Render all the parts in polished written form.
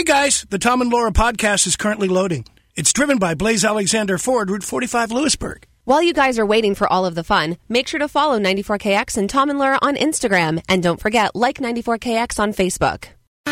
Hey guys, the Tom and Laura podcast is currently loading. It's driven by Blaze Alexander Ford, Route 45, Lewisburg. While you guys are waiting for all of the fun, make sure to follow 94KX and Tom and Laura on Instagram. And don't forget, like 94KX on Facebook.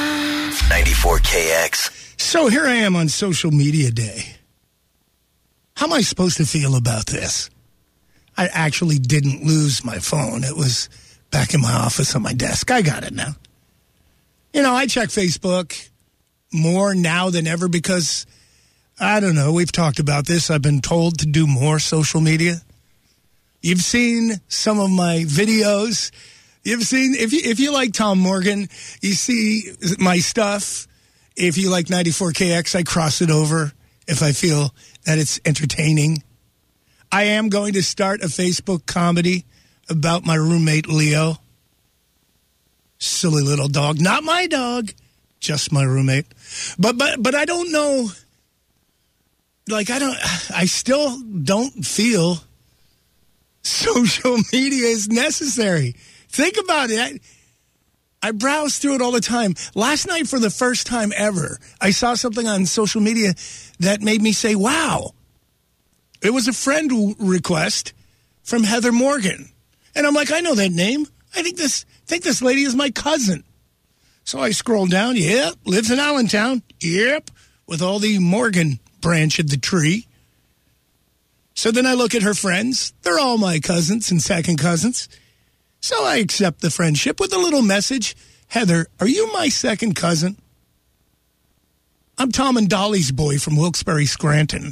94KX. So here I am on social media day. How am I supposed to feel about this? I actually didn't lose my phone. It was back in my office on my desk. I got it now. You know, I check Facebook more now than ever because, I don't know, we've talked about this. I've been told to do more social media. You've seen some of my videos. You've seen, if you like Tom Morgan, you see my stuff. If you like 94KX, I cross it over if I feel that it's entertaining. I am going to start a Facebook comedy about my roommate, Leo. Silly little dog. Not my dog, just my roommate. But I don't know. Like, I still don't feel social media is necessary. Think about it. I browse through it all the time. Last night, for the first time ever, I saw something on social media that made me say, wow. It was a friend request from Heather Morgan. And I'm like, I know that name. I think this lady is my cousin. So I scroll down. Yep, lives in Allentown. Yep, with all the Morgan branch of the tree. So then I look at her friends. They're all my cousins and second cousins. So I accept the friendship with a little message. Heather, are you my second cousin? I'm Tom and Dolly's boy from Wilkes-Barre, Scranton.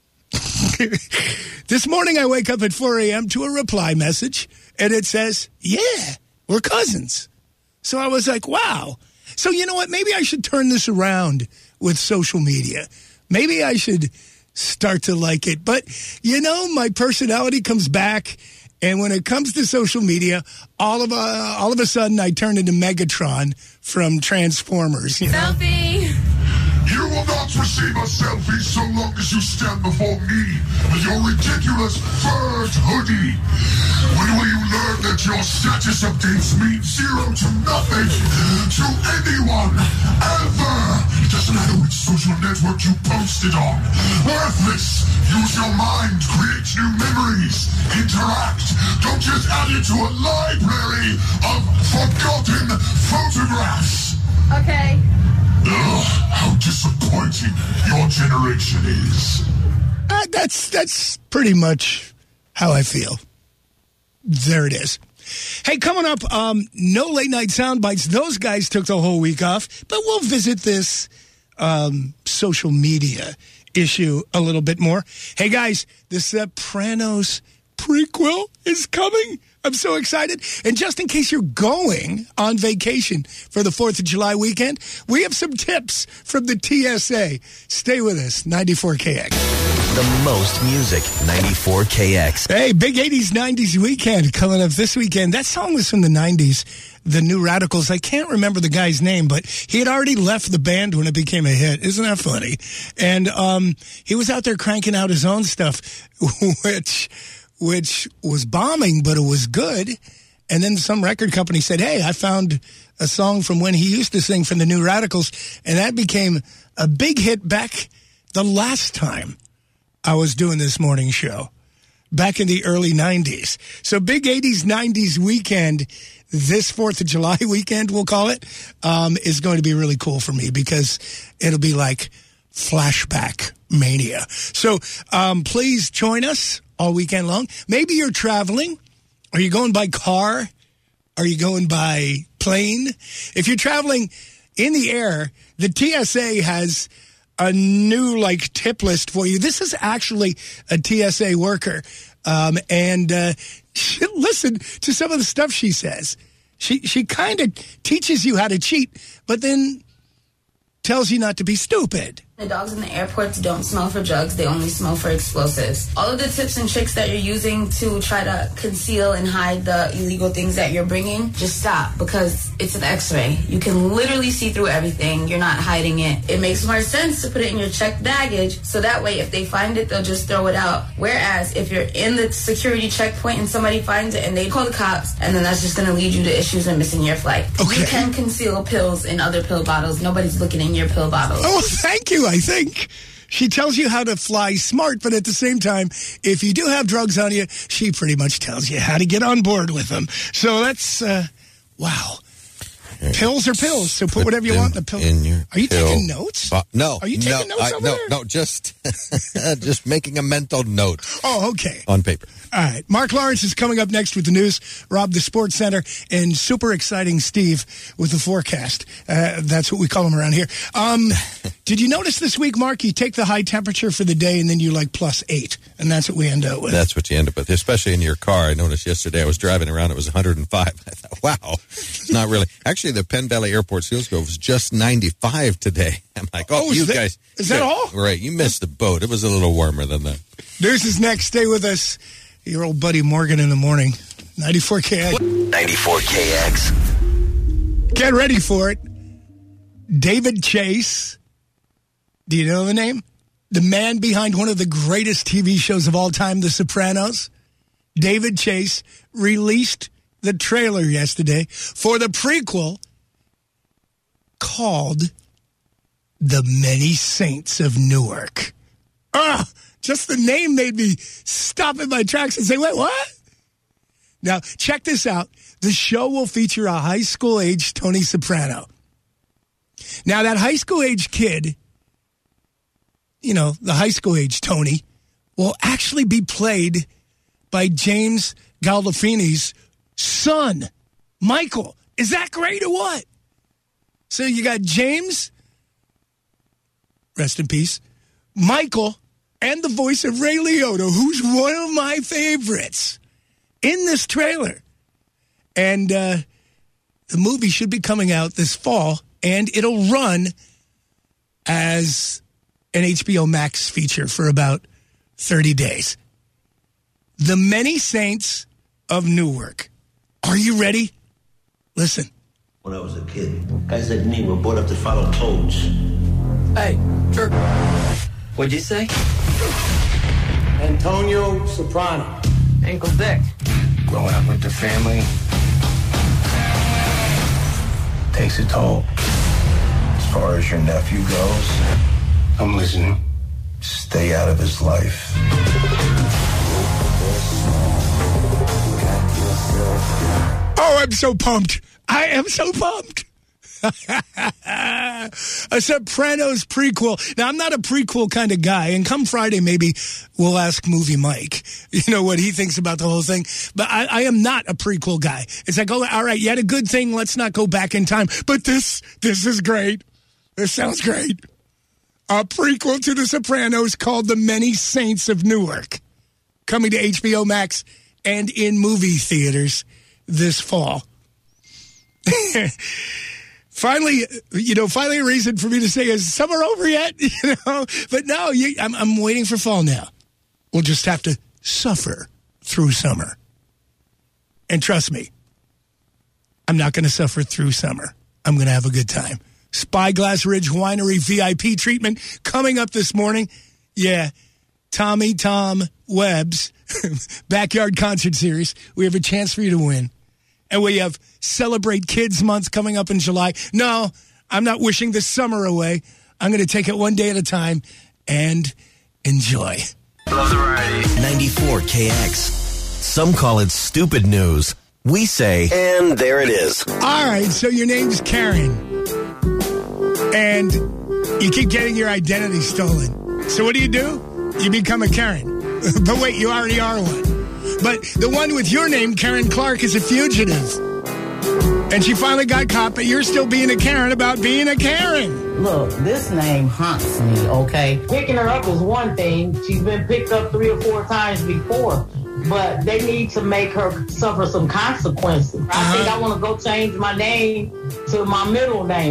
This morning I wake up at 4 a.m. to a reply message, and it says, yeah, we're cousins. So I was like, wow. So you know what? Maybe I should turn this around with social media. Maybe I should start to like it. But, you know, my personality comes back, and when it comes to social media, all of a sudden I turn into Megatron from Transformers. You know? Selfie! You will not receive a selfie so long as you stand before me with your ridiculous furred hoodie. When will you learn that your status updates mean zero to nothing to anyone, ever? It doesn't matter which social network you posted on. Worthless. Use your mind, create new memories, interact. Don't just add it to a library of forgotten photographs. Okay. Ugh, how disappointing your generation is. That's pretty much how I feel. There it is. Hey, coming up, no late night sound bites. Those guys took the whole week off, but we'll visit this social media issue a little bit more. Hey, guys, The Sopranos prequel is coming. I'm so excited. And just in case you're going on vacation for the 4th of July weekend, we have some tips from the TSA. Stay with us, 94KX. The most music, 94KX. Hey, big 80s, 90s weekend coming up this weekend. That song was from the 90s, The New Radicals. I can't remember the guy's name, but he had already left the band when it became a hit. Isn't that funny? And he was out there cranking out his own stuff, which was bombing, but it was good. And then some record company said, hey, I found a song from when he used to sing from the New Radicals. And that became a big hit back the last time I was doing this morning show, back in the early 90s. So big 80s, 90s weekend, this 4th of July weekend, we'll call it, is going to be really cool for me because it'll be like flashback mania. So please join us all weekend long. Maybe you're traveling. Are you going by car? Are you going by plane? If you're traveling in the air, the TSA has a new tip list for you. This is actually a TSA worker. And listen to some of the stuff she says. She kind of teaches you how to cheat, but then tells you not to be stupid. The dogs in the airports don't smell for drugs. They only smell for explosives. All of the tips and tricks that you're using to try to conceal and hide the illegal things that you're bringing, just stop, because it's an x-ray. You can literally see through everything. You're not hiding it. It makes more sense to put it in your checked baggage, so that way if they find it, they'll just throw it out. Whereas if you're in the security checkpoint and somebody finds it and they call the cops, and then that's just going to lead you to issues and missing your flight. Okay. You can conceal pills in other pill bottles. Nobody's looking in your pill bottles. Oh, thank you. I think she tells you how to fly smart, but at the same time, if you do have drugs on you, she pretty much tells you how to get on board with them. So that's, wow. Pills are pills, so put whatever you want in the pill. Are you taking notes? No. Are you taking notes over there? No, just making a mental note. Oh, okay. On paper. All right. Mark Lawrence is coming up next with the news. Rob, the Sports Center, and super exciting Steve with the forecast. That's what we call him around here. Did you notice this week, Mark, you take the high temperature for the day and then you like +8, and that's what we end up with. That's what you end up with, especially in your car. I noticed yesterday I was driving around, it was 105. I thought, wow, it's not really. Actually, the Penn Valley Airport Seals Grove was just 95 today. I'm like, guys. Is that all? Right, you missed the boat. It was a little warmer than that. News is next. Stay with us. Your old buddy Morgan in the morning. 94KX. 94KX. Get ready for it. David Chase. Do you know the name? The man behind one of the greatest TV shows of all time, The Sopranos. David Chase released the trailer yesterday for the prequel called The Many Saints of Newark. Just the name made me stop in my tracks and say, wait, what? Now, check this out. The show will feature a high school age Tony Soprano. Now, that high school age kid, you know, the high school age Tony, will actually be played by James Gandolfini's son, Michael. Is that great or what? So you got James, rest in peace, Michael, and the voice of Ray Liotta, who's one of my favorites, in this trailer. And the movie should be coming out this fall, and it'll run as an HBO Max feature for about 30 days. The Many Saints of Newark. Are you ready? Listen. When I was a kid, guys like me were brought up to follow codes. Hey, jerk. What'd you say? Antonio Soprano. Uncle Dick. Growing up with the family takes a toll. As far as your nephew goes, I'm listening. Stay out of his life. Oh, I'm so pumped. I am so pumped. A Sopranos prequel. Now, I'm not a prequel kind of guy, and come Friday, maybe we'll ask Movie Mike, you know, what he thinks about the whole thing. But I am not a prequel guy. It's like, oh, all right, you had a good thing. Let's not go back in time. But this is great. This sounds great. A prequel to The Sopranos called The Many Saints of Newark. Coming to HBO Max and in movie theaters this fall. Finally a reason for me to say, is summer over yet? You know, but no, I'm waiting for fall now. We'll just have to suffer through summer. And trust me, I'm not going to suffer through summer. I'm going to have a good time. Spyglass Ridge Winery VIP treatment coming up this morning. Yeah, Tommy Tom Webb's Backyard Concert Series. We have a chance for you to win. And we have Celebrate Kids Month coming up in July. No, I'm not wishing the summer away. I'm going to take it one day at a time and enjoy. Love the variety. 94KX. Some call it stupid news. We say, and there it is. All right, so your name's Karen. And you keep getting your identity stolen. So what do? You become a Karen. But wait, you already are one. But the one with your name, Karen Clark, is a fugitive. And she finally got caught, but you're still being a Karen about being a Karen. Look, this name haunts me, okay? Picking her up is one thing. She's been picked up 3 or 4 times before. But they need to make her suffer some consequences. I think I want to go change my name to my middle name.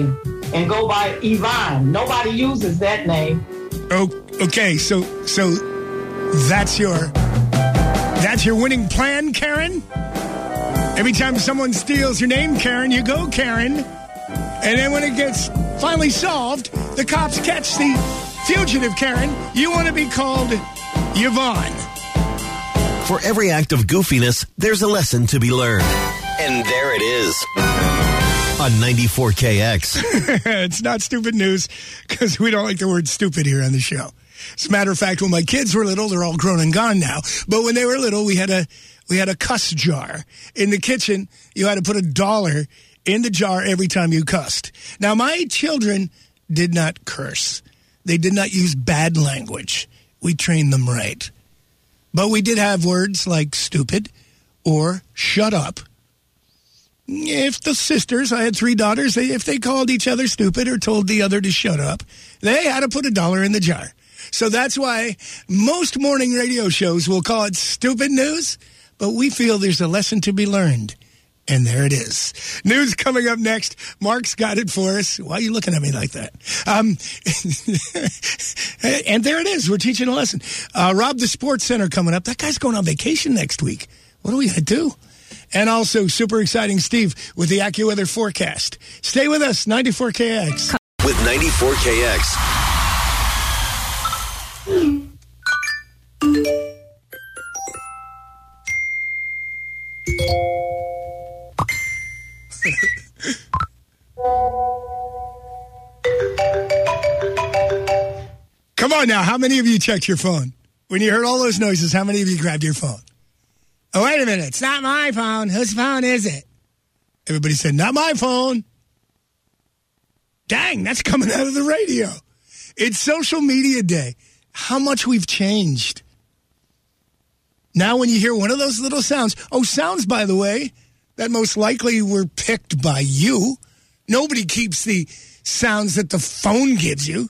and go by Yvonne. Nobody uses that name. Oh, okay. So that's your winning plan, Karen? Every time someone steals your name, Karen, you go, Karen. And then when it gets finally solved, the cops catch the fugitive, Karen. You want to be called Yvonne. For every act of goofiness, there's a lesson to be learned. And there it is. On 94KX. It's not stupid news because we don't like the word stupid here on the show. As a matter of fact, when my kids were little, they're all grown and gone now. But when they were little, we had a cuss jar. In the kitchen, you had to put $1 in the jar every time you cussed. Now, my children did not curse. They did not use bad language. We trained them right. But we did have words like stupid or shut up. If the sisters, I had 3 daughters, if they called each other stupid or told the other to shut up, they had to put $1 in the jar. So that's why most morning radio shows will call it stupid news, but we feel there's a lesson to be learned. And there it is. News coming up next. Mark's got it for us. Why are you looking at me like that? And there it is. We're teaching a lesson. Rob the Sports Center coming up. That guy's going on vacation next week. What are we going to do? And also, super exciting, Steve, with the AccuWeather forecast. Stay with us, 94KX. With 94KX. Come on now, how many of you checked your phone? When you heard all those noises, how many of you grabbed your phone? Oh, wait a minute. It's not my phone. Whose phone is it? Everybody said, not my phone. Dang, that's coming out of the radio. It's social media day. How much we've changed. Now when you hear one of those little sounds, sounds, by the way, that most likely were picked by you. Nobody keeps the sounds that the phone gives you.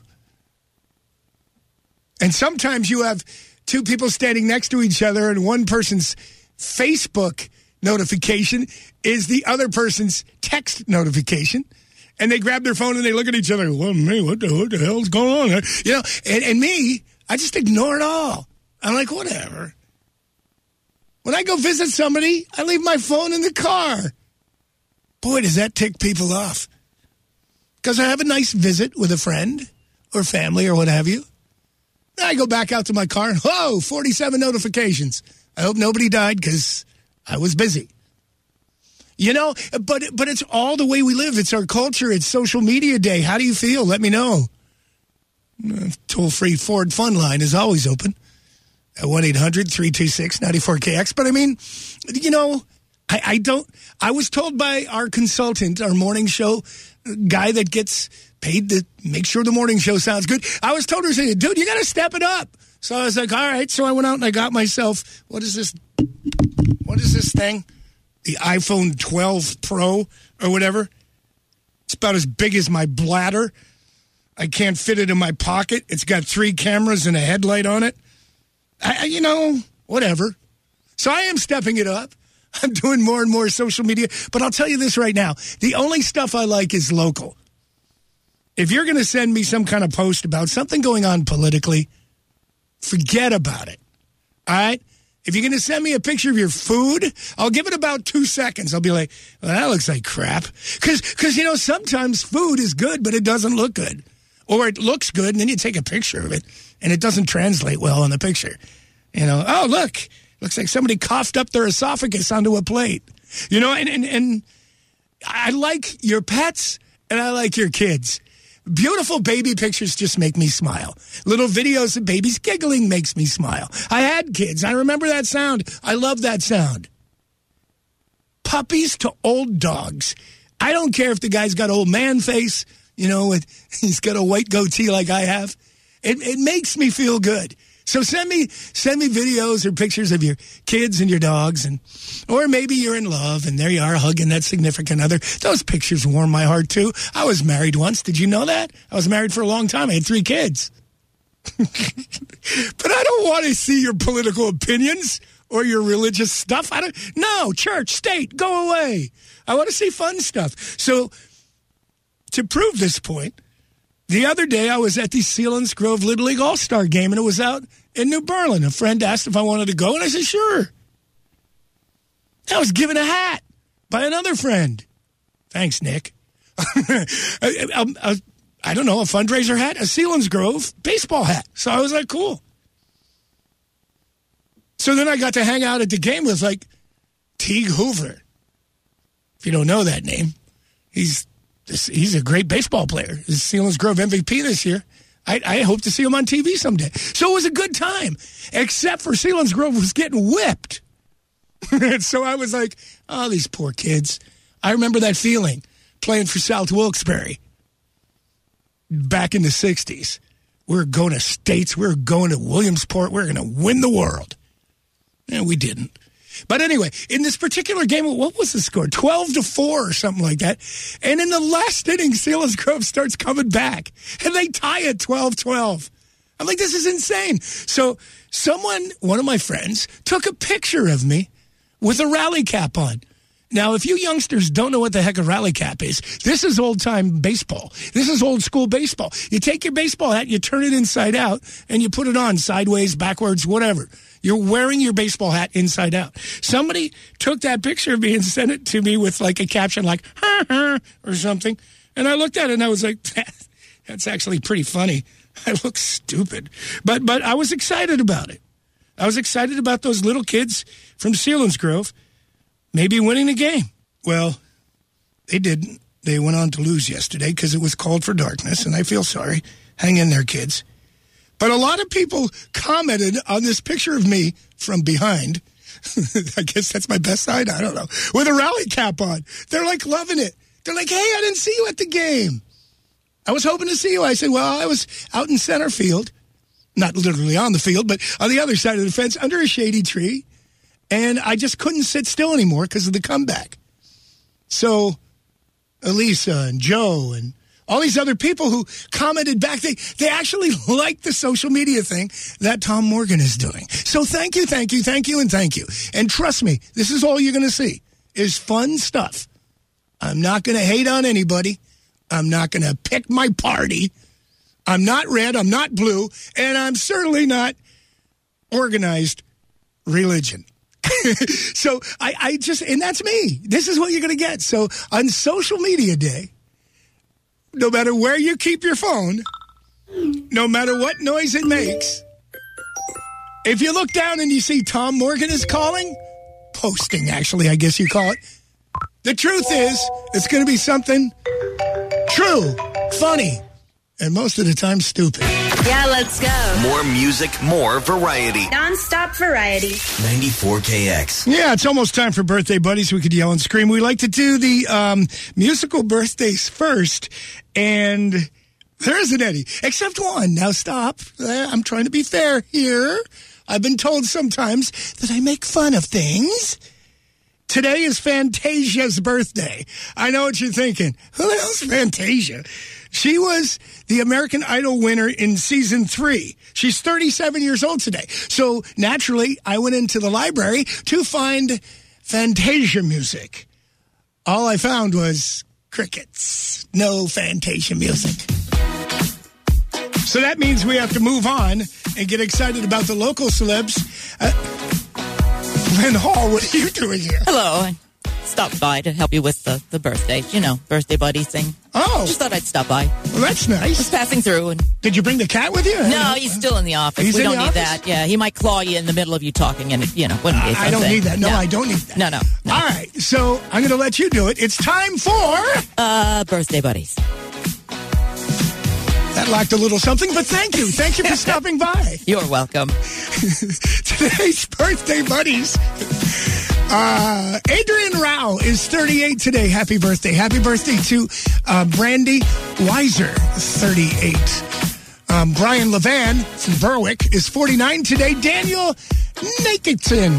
And sometimes you have 2 people standing next to each other and one person's Facebook notification is the other person's text notification. And they grab their phone and they look at each other. Well, man, what the hell's going on? You know, and me, I just ignore it all. I'm like, whatever. When I go visit somebody, I leave my phone in the car. Boy, does that tick people off. Because I have a nice visit with a friend or family or what have you. I go back out to my car and, 47 notifications. I hope nobody died because I was busy. You know, but it's all the way we live. It's our culture. It's social media day. How do you feel? Let me know. Toll-free Ford Fun line is always open at 1-800-326-94KX. But I mean, you know, I was told by our consultant, our morning show guy that gets paid to make sure the morning show sounds good. I was told her, dude, you got to step it up. So I was like, all right. So I went out and I got myself, what is this thing? The iPhone 12 Pro or whatever. It's about as big as my bladder. I can't fit it in my pocket. It's got 3 cameras and a headlight on it. Whatever. So I am stepping it up. I'm doing more and more social media. But I'll tell you this right now. The only stuff I like is local. If you're going to send me some kind of post about something going on politically, forget about it. All right? If you're going to send me a picture of your food, I'll give it about 2 seconds. I'll be like, well, that looks like crap. Because, you know, sometimes food is good, but it doesn't look good. Or it looks good, and then you take a picture of it, and it doesn't translate well on the picture. You know, oh, look, looks like somebody coughed up their esophagus onto a plate. You know, and I like your pets, and I like your kids. Beautiful baby pictures just make me smile. Little videos of babies giggling makes me smile. I had kids. I remember that sound. I love that sound. Puppies to old dogs. I don't care if the guy's got old man face, you know, he's got a white goatee like I have. It makes me feel good. So send me videos or pictures of your kids and your dogs, or maybe you're in love and there you are hugging that significant other. Those pictures warm my heart too. I was married once. Did you know that? I was married for a long time. I had 3 kids. But I don't want to see your political opinions or your religious stuff. No, church, state, go away. I want to see fun stuff. So to prove this point, the other day I was at the Selinsgrove Little League All-Star game, and it was out in New Berlin. A friend asked if I wanted to go, and I said, sure. I was given a hat by another friend. Thanks, Nick. I don't know, a fundraiser hat, a Selinsgrove baseball hat. So I was like, cool. So then I got to hang out at the game with, like, Teague Hoover. If you don't know that name, he's a great baseball player. He's Selinsgrove MVP this year. I hope to see him on TV someday. So it was a good time, except for Selinsgrove was getting whipped. And so I was like, oh, these poor kids. I remember that feeling playing for South Wilkes-Barre back in the 60s. We were going to states. We were going to Williamsport. We were going to win the world. And we didn't. But anyway, in this particular game, what was the score? 12-4 or something like that. And in the last inning, Selinsgrove starts coming back. And they tie it 12-12. I'm like, this is insane. So one of my friends, took a picture of me with a rally cap on. Now, if you youngsters don't know what the heck a rally cap is, this is old-time baseball. This is old-school baseball. You take your baseball hat, you turn it inside out, and you put it on sideways, backwards, whatever. You're wearing your baseball hat inside out. Somebody took that picture of me and sent it to me with, like, a caption like, ha, ha, or something. And I looked at it, and I was like, that's actually pretty funny. I look stupid. But I was excited about it. I was excited about those little kids from Selinsgrove maybe winning the game. Well, they didn't. They went on to lose yesterday because it was called for darkness, and I feel sorry. Hang in there, kids. But a lot of people commented on this picture of me from behind. I guess that's my best side. I don't know. With a rally cap on. They're like loving it. They're like, hey, I didn't see you at the game. I was hoping to see you. I said, well, I was out in center field. Not literally on the field, but on the other side of the fence under a shady tree. And I just couldn't sit still anymore because of the comeback. So Elisa and Joe and all these other people who commented back, they actually liked the social media thing that Tom Morgan is doing. So thank you, thank you, thank you, and thank you. And trust me, this is all you're going to see is fun stuff. I'm not going to hate on anybody. I'm not going to pick my party. I'm not red, I'm not blue, and I'm certainly not organized religion. So I just, and that's me. This is what you're going to get. So on social media day, no matter where you keep your phone, no matter what noise it makes, if you look down and you see Tom Morgan is posting actually, I guess you call it. The truth is, it's going to be something true, funny, and most of the time stupid. Yeah, let's go. More music, more variety. Non-stop variety. 94KX. Yeah, it's almost time for birthday buddies. We could yell and scream. We like to do the musical birthdays first, and there isn't any, except one. Now stop. I'm trying to be fair here. I've been told sometimes that I make fun of things. Today is Fantasia's birthday. I know what you're thinking. Who the hell's Fantasia? She was the American Idol winner in season 3. She's 37 years old today. So naturally, I went into the library to find Fantasia music. All I found was crickets. No Fantasia music. So that means we have to move on and get excited about the local celebs. Lynn Hall, what are you doing here? Hello. I stopped by to help you with the birthday, birthday buddy thing. Oh. Just thought I'd stop by. Well, that's nice. Just passing through. And did you bring the cat with you? No, he's still in the office. We don't need that. Yeah, he might claw you in the middle of you talking, and wouldn't be something. I don't need that. No, I don't need that. No. All right, so I'm going to let you do it. It's time for... birthday buddies. That lacked a little something, but thank you. Thank you for stopping by. You're welcome. Today's birthday buddies. Adrian Rao is 38 today. Happy birthday. Happy birthday to Brandy Weiser, 38. Brian Levan from Berwick is 49 today. Daniel Nacketson.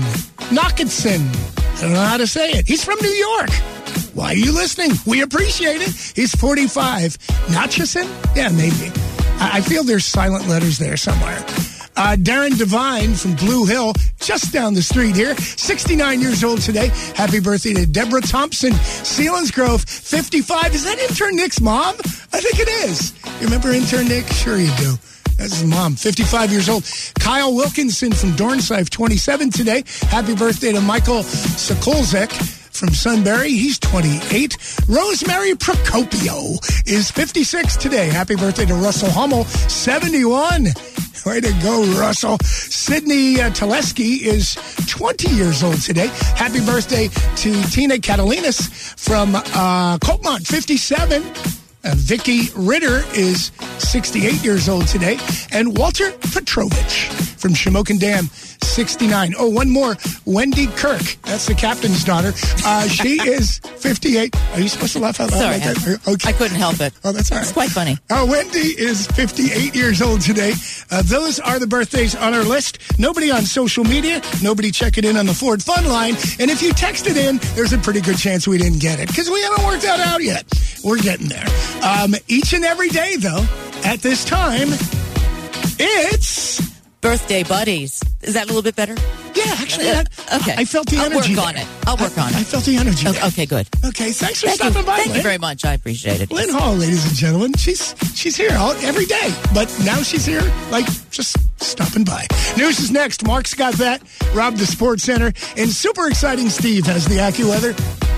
I don't know how to say it. He's from New York. Why are you listening? We appreciate it. He's 45. Natchison? Yeah, maybe. I feel there's silent letters there somewhere. Darren Devine from Blue Hill, just down the street here, 69 years old today. Happy birthday to Deborah Thompson, Selinsgrove, 55. Is that intern Nick's mom? I think it is. You remember intern Nick? Sure you do. That's his mom, 55 years old. Kyle Wilkinson from Dornsife, 27 today. Happy birthday to Michael Sokolzek from Sunbury. He's 28. Rosemary Procopio is 56 today. Happy birthday to Russell Hummel, 71. Way to go, Russell. Sydney Teleski is 20 years old today. Happy birthday to Tina Catalinas from Coltmont, 57. Vicky Ritter is 68 years old today. And Walter Petrovich from Shamokin Dam, 69. Oh, one more. Wendy Kirk. That's the captain's daughter. She is 58. Are you supposed to laugh out loud like that? Okay. I couldn't help it. Oh, that's all right. It's quite funny. Wendy is 58 years old today. Those are the birthdays on our list. Nobody on social media. Nobody checking in on the Ford Fun Line. And if you texted in, there's a pretty good chance we didn't get it because we haven't worked that out yet. We're getting there. Each and every day, though, at this time, it's... Birthday buddies. Is that a little bit better? Yeah, actually, okay. I felt the energy. I'll work on it. I felt the energy. Okay, good. Okay, thanks for stopping by. Thank you very much. I appreciate it. Lynn Hall, ladies and gentlemen, she's here every day, but now she's here, just stopping by. News is next. Mark's got that. Rob the Sports Center, and super exciting Steve has the AccuWeather.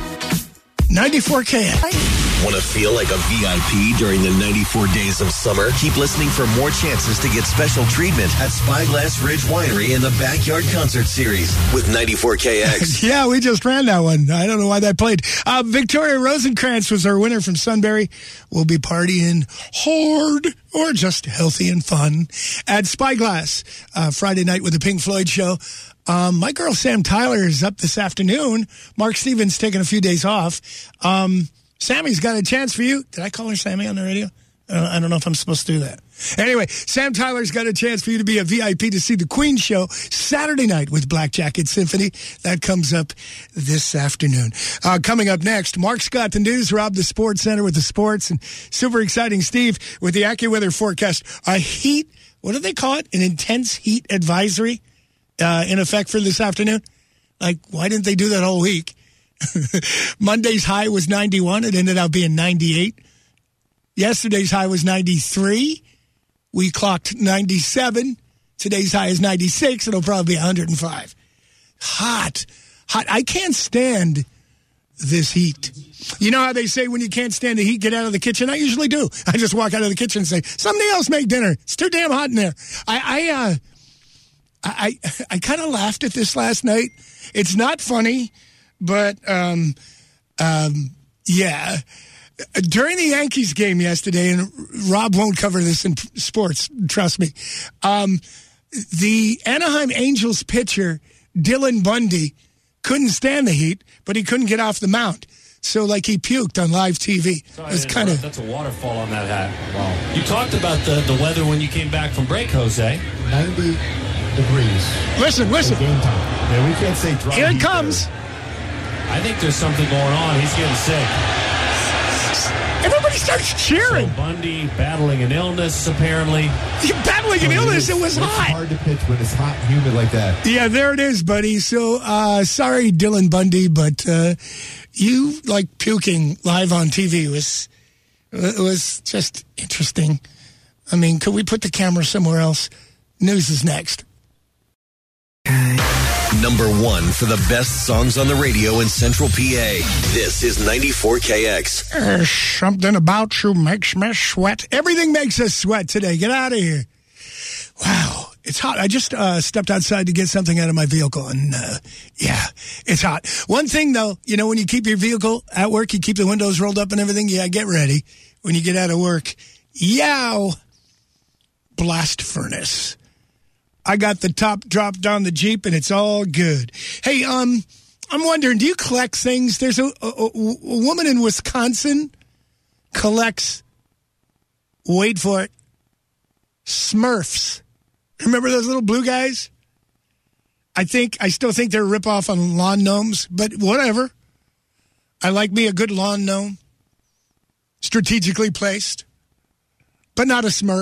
94KX. Want to feel like a VIP during the 94 days of summer? Keep listening for more chances to get special treatment at Spyglass Ridge Winery in the Backyard Concert Series with 94KX. Yeah, we just ran that one. I don't know why that played. Victoria Rosenkrantz was our winner from Sunbury. We'll be partying hard or just healthy and fun at Spyglass Friday night with the Pink Floyd show. My girl Sam Tyler is up this afternoon. Mark Stevens taking a few days off. Sammy's got a chance for you. Did I call her Sammy on the radio? I don't know if I'm supposed to do that. Anyway, Sam Tyler's got a chance for you to be a VIP to see the Queen show Saturday night with Black Jacket Symphony. That comes up this afternoon. Coming up next, Mark's got the news, Rob the Sports Center with the sports, and super exciting Steve with the AccuWeather forecast. A heat, what do they call it? An intense heat advisory in effect for this afternoon. Why didn't they do that all week? Monday's high was 91. It ended up being 98. Yesterday's high was 93. We clocked 97. Today's high is 96. It'll probably be 105. Hot. I can't stand this heat. You know how they say when you can't stand the heat, get out of the kitchen? I usually do. I just walk out of the kitchen and say, somebody else make dinner. It's too damn hot in there. I kind of laughed at this last night. It's not funny. But, yeah, during the Yankees game yesterday, and Rob won't cover this in sports, trust me, the Anaheim Angels pitcher, Dylan Bundy, couldn't stand the heat, but he couldn't get off the mound. So, he puked on live TV. Sorry, it was kind of... That's a waterfall on that hat. Wow. You talked about the weather when you came back from break, Jose. 90 degrees. Listen. Game time. Yeah, we can't say dry. Here it comes. I think there's something going on. He's getting sick. Everybody starts cheering. So Bundy battling an illness, apparently. Battling an illness? It was hot. It's hard to pitch when it's hot and humid like that. Yeah, there it is, buddy. So, sorry, Dylan Bundy, but you, puking live on TV was just interesting. I mean, could we put the camera somewhere else? News is next. Number 1 for the best songs on the radio in Central PA. This is 94KX. Something about you makes me sweat. Everything makes us sweat today. Get out of here. Wow, it's hot. I just stepped outside to get something out of my vehicle, and yeah, it's hot. One thing, though, when you keep your vehicle at work, you keep the windows rolled up and everything, yeah, get ready. When you get out of work, yow, blast furnace. I got the top dropped on the Jeep, and it's all good. Hey, I'm wondering, do you collect things? There's a woman in Wisconsin collects, wait for it, Smurfs. Remember those little blue guys? I still think they're a ripoff on lawn gnomes, but whatever. I like me a good lawn gnome, strategically placed, but not a Smurf.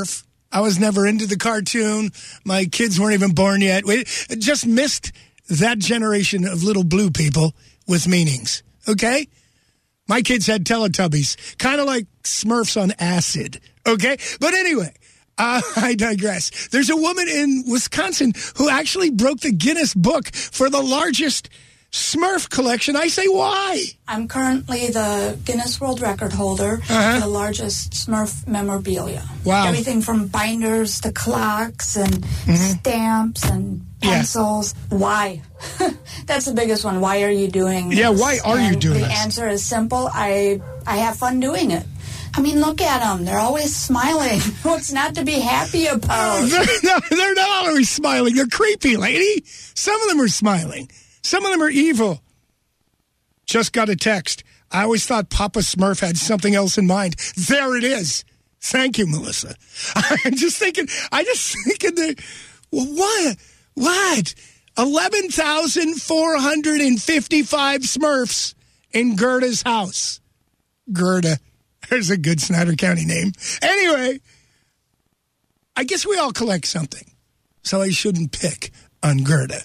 I was never into the cartoon. My kids weren't even born yet. We just missed that generation of little blue people with meanings, okay? My kids had Teletubbies, kind of like Smurfs on acid, okay? But anyway, I digress. There's a woman in Wisconsin who actually broke the Guinness Book for the largest Smurf collection. I say, why? I'm currently the Guinness World Record holder for the largest Smurf memorabilia. Wow. Everything from binders to clocks and stamps and pencils. Yeah. Why? That's the biggest one. Why are you doing this? Yeah, why are you doing this? The answer is simple. I have fun doing it. I mean, look at them. They're always smiling. What's not to be happy about? They're not always smiling. They're creepy, lady. Some of them are smiling. Some of them are evil. Just got a text. I always thought Papa Smurf had something else in mind. There it is. Thank you, Melissa. I'm just thinking that, well, what? 11,455 Smurfs in Gerda's house. Gerda. There's a good Snyder County name. Anyway, I guess we all collect something, so I shouldn't pick on Gerda.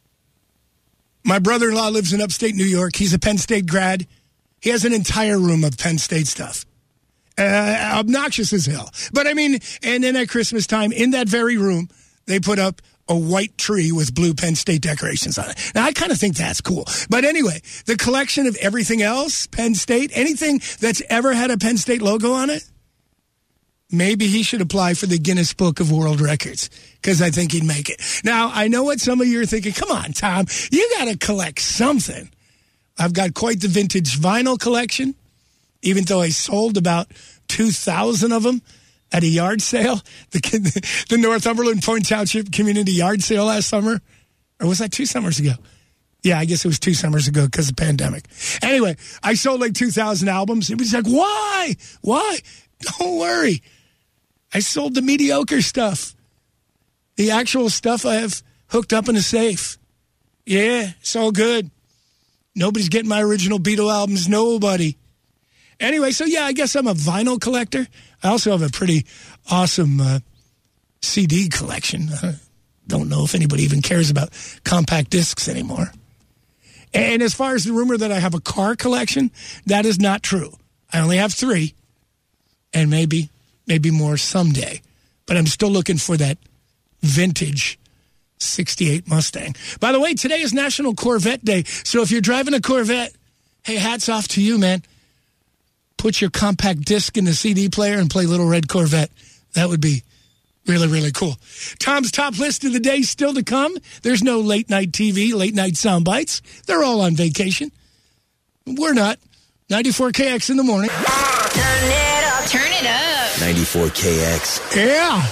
My brother-in-law lives in upstate New York. He's a Penn State grad. He has an entire room of Penn State stuff. Obnoxious as hell. But I mean, and then at Christmas time, in that very room, they put up a white tree with blue Penn State decorations on it. Now, I kind of think that's cool. But anyway, the collection of everything else, Penn State, anything that's ever had a Penn State logo on it, maybe he should apply for the Guinness Book of World Records, because I think he'd make it. Now, I know what some of you are thinking. Come on, Tom, you got to collect something. I've got quite the vintage vinyl collection, even though I sold about 2,000 of them at a yard sale, the Northumberland Point Township Community Yard Sale last summer. Or was that 2 summers ago? Yeah, I guess it was 2 summers ago because of the pandemic. Anyway, I sold like 2,000 albums. It was like, why? Why? Don't worry. I sold the mediocre stuff. The actual stuff I have hooked up in a safe. Yeah, it's all good. Nobody's getting my original Beatle albums. Nobody. Anyway, so yeah, I guess I'm a vinyl collector. I also have a pretty awesome CD collection. I don't know if anybody even cares about compact discs anymore. And as far as the rumor that I have a car collection, that is not true. I only have 3, and maybe more someday. But I'm still looking for that vintage 68 Mustang. By the way, today is National Corvette Day, so if you're driving a Corvette, hey, hats off to you, man. Put your compact disc in the CD player and play Little Red Corvette. That would be really, really cool. Tom's top list of the day still to come. There's no late night TV, late night sound bites. They're all on vacation. We're not. 94KX in the morning. Turn it up. Turn it up. 94KX. Yeah.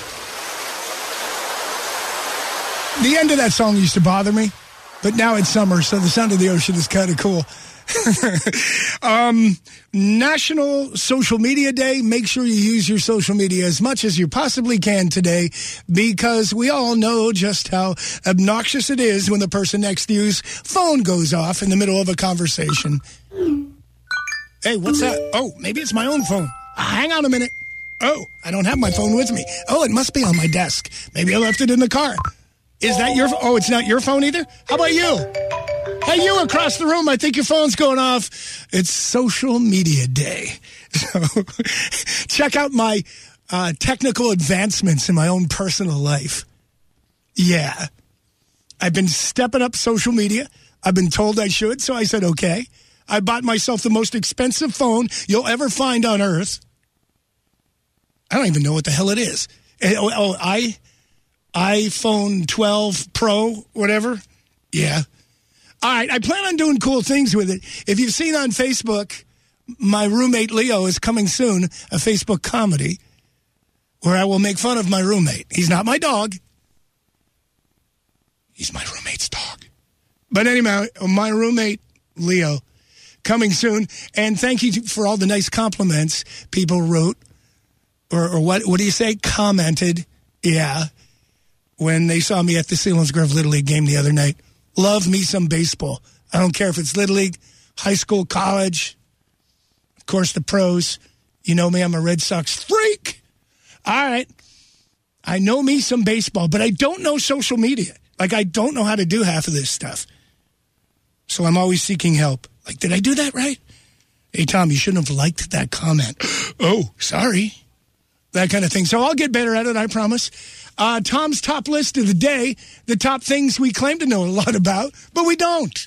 The end of that song used to bother me, but now it's summer, so the sound of the ocean is kind of cool. National Social Media Day. Make sure you use your social media as much as you possibly can today, because we all know just how obnoxious it is when the person next to you's phone goes off in the middle of a conversation. Hey, what's that? Oh, maybe it's my own phone. Hang on a minute. Oh, I don't have my phone with me. Oh, it must be on my desk. Maybe I left it in the car. Is that your phone? Oh, it's not your phone either? How about you? Hey, you across the room, I think your phone's going off. It's Social Media Day. So check out my technical advancements in my own personal life. Yeah. I've been stepping up social media. I've been told I should, so I said, okay. I bought myself the most expensive phone you'll ever find on Earth. I don't even know what the hell it is. iPhone 12 Pro, whatever. Yeah. All right, I plan on doing cool things with it. If you've seen on Facebook, my roommate Leo is coming soon, a Facebook comedy where I will make fun of my roommate. He's not my dog. He's my roommate's dog. But anyway, my roommate Leo coming soon. And thank you for all the nice compliments people wrote, or what do you say? Commented, yeah, when they saw me at the Selinsgrove Little League game the other night. Love me some baseball. I don't care if it's Little League, high school, college, of course, the pros. You know me, I'm a Red Sox freak. All right. I know me some baseball, but I don't know social media. Like, I don't know how to do half of this stuff. So I'm always seeking help. Like, did I do that right? Hey, Tom, you shouldn't have liked that comment. Oh, sorry. That kind of thing. So I'll get better at it, I promise. Tom's top list of the day, the top things we claim to know a lot about, but we don't.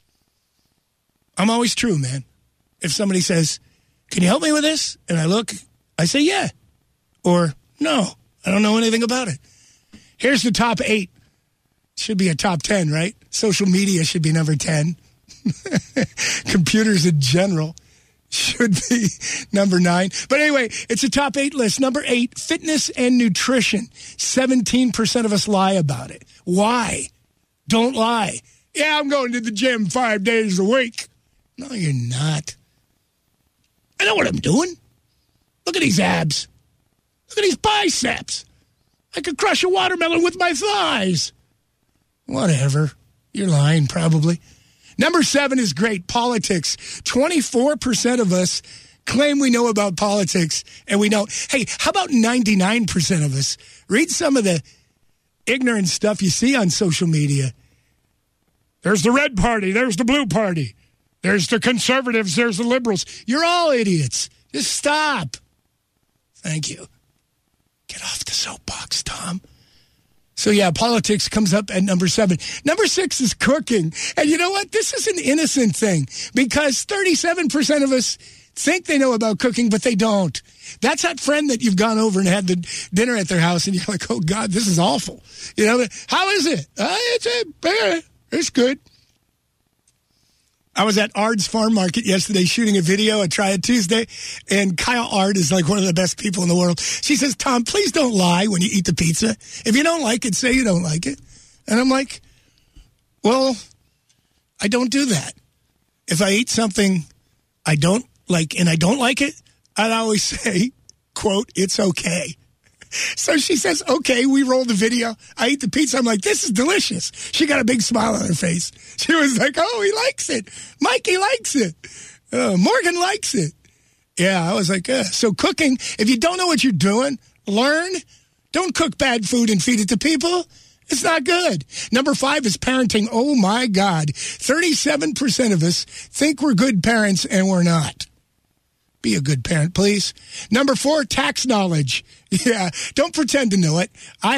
I'm always true, man. If somebody says, can you help me with this? And I look, I say, yeah. Or, no, I don't know anything about it. Here's the top 8. Should be a top 10, right? Social media should be number 10. Computers in general should be number 9. But anyway, it's a top 8 list. Number 8, fitness and nutrition. 17% of us lie about it. Why? Don't lie. Yeah, I'm going to the gym 5 days a week. No, you're not. I know what I'm doing. Look at these abs. Look at these biceps. I could crush a watermelon with my thighs. Whatever. You're lying, probably. Number 7 is great. Politics. 24% of us claim we know about politics, and we don't. Hey, how about 99% of us? Read some of the ignorant stuff you see on social media. There's the red party. There's the blue party. There's the conservatives. There's the liberals. You're all idiots. Just stop. Thank you. Get off the soapbox, Tom. So, yeah, politics comes up at number 7. Number 6 is cooking. And you know what? This is an innocent thing because 37% of us think they know about cooking, but they don't. That's that friend that you've gone over and had the dinner at their house, and you're like, oh, God, this is awful. You know, how is it? It's good. I was at Ard's Farm Market yesterday shooting a video at Try It Tuesday, and Kyle Ard is like one of the best people in the world. She says, Tom, please don't lie when you eat the pizza. If you don't like it, say you don't like it. And I'm like, well, I don't do that. If I eat something I don't like and I don't like it, I'd always say, quote, it's okay. So she says, okay, we roll the video. I eat the pizza. I'm like, this is delicious. She got a big smile on her face. She was like, oh, he likes it. Mikey likes it. Morgan likes it. Yeah, I was like, so cooking, if you don't know what you're doing, learn. Don't cook bad food and feed it to people. It's not good. Number 5 is parenting. Oh, my God. 37% of us think we're good parents, and we're not. Be a good parent, please. Number 4, tax knowledge. Yeah, don't pretend to know it.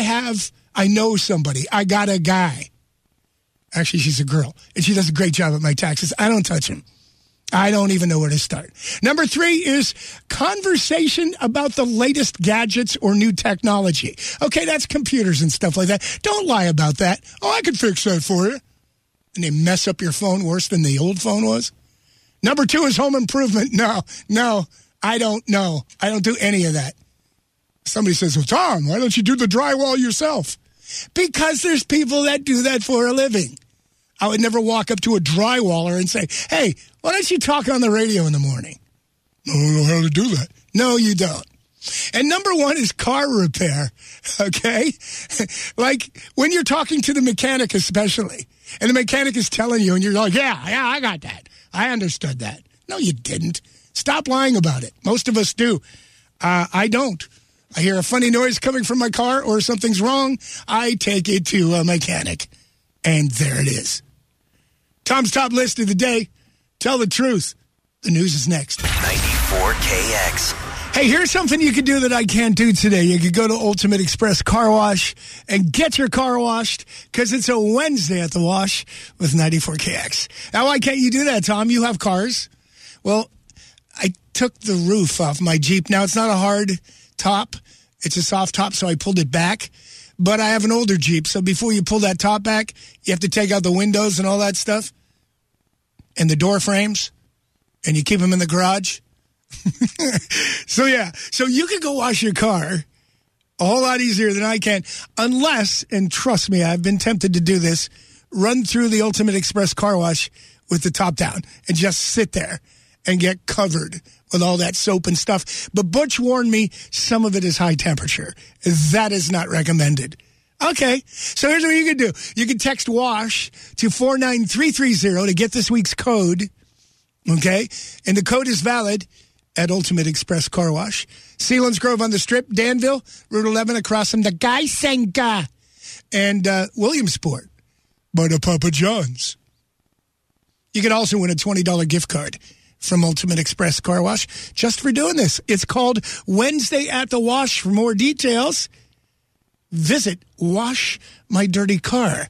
I know somebody. I got a guy. Actually, she's a girl, and she does a great job at my taxes. I don't touch him. I don't even know where to start. Number 3 is conversation about the latest gadgets or new technology. Okay, that's computers and stuff like that. Don't lie about that. Oh, I can fix that for you. And they mess up your phone worse than the old phone was. Number 2 is home improvement. No, I don't know. I don't do any of that. Somebody says, well, Tom, why don't you do the drywall yourself? Because there's people that do that for a living. I would never walk up to a drywaller and say, hey, why don't you talk on the radio in the morning? I don't know how to do that. No, you don't. And number 1 is car repair, okay? Like when you're talking to the mechanic especially, and the mechanic is telling you, and you're like, yeah, I got that. I understood that. No, you didn't. Stop lying about it. Most of us do. I don't. I hear a funny noise coming from my car or something's wrong. I take it to a mechanic. And there it is. Tom's top list of the day. Tell the truth. The news is next. 94KX. Hey, here's something you could do that I can't do today. You could go to Ultimate Express Car Wash and get your car washed because it's a Wednesday at the wash with 94KX. Now, why can't you do that, Tom? You have cars. Well, I took the roof off my Jeep. Now, it's not a hard top. It's a soft top, so I pulled it back. But I have an older Jeep, so before you pull that top back, you have to take out the windows and all that stuff and the door frames, and you keep them in the garage. So you can go wash your car a whole lot easier than I can, unless, and trust me, I've been tempted to do this, run through the Ultimate Express Car Wash with the top down and just sit there and get covered with all that soap and stuff. But Butch warned me some of it is high temperature. That is not recommended. Okay, so here's what you can do. You can text WASH to 49330 to get this week's code, okay? And the code is valid at Ultimate Express Car Wash. Sealands Grove on the Strip, Danville, Route 11 across from the Geisenga, and Williamsport by the Papa John's. You can also win a $20 gift card from Ultimate Express Car Wash just for doing this. It's called Wednesday at the Wash. For more details, visit washmydirtycar.com.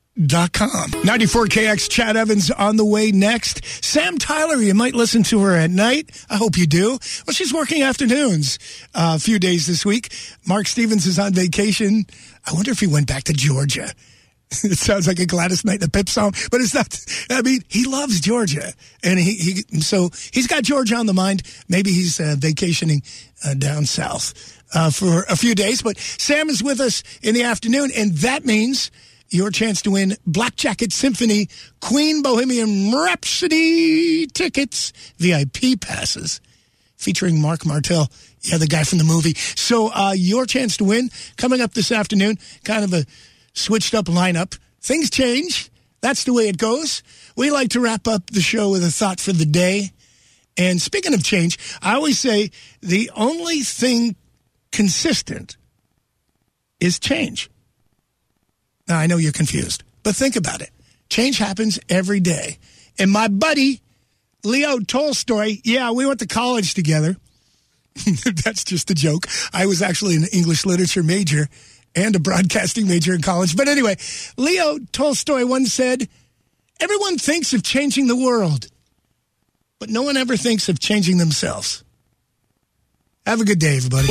94KX Chad Evans on the way next. Sam Tyler, you might listen to her at night. I hope you do. Well, she's working afternoons a few days this week. Mark Stevens is on vacation. I wonder if he went back to Georgia. It sounds like a Gladys Knight and the Pip song, but it's not. I mean, he loves Georgia, and so he's got Georgia on the mind. Maybe he's vacationing down south for a few days. But Sam is with us in the afternoon, and that means your chance to win Black Jacket Symphony Queen Bohemian Rhapsody tickets, VIP passes, featuring Mark Martel. Yeah, the guy from the movie. So your chance to win coming up this afternoon, kind of a switched up lineup. Things change. That's the way it goes. We like to wrap up the show with a thought for the day. And speaking of change, I always say the only thing consistent is change. Now, I know you're confused, but think about it. Change happens every day. And my buddy, Leo Tolstoy, yeah, we went to college together. That's just a joke. I was actually an English literature major and a broadcasting major in college. But anyway, Leo Tolstoy once said, everyone thinks of changing the world, but no one ever thinks of changing themselves. Have a good day, everybody.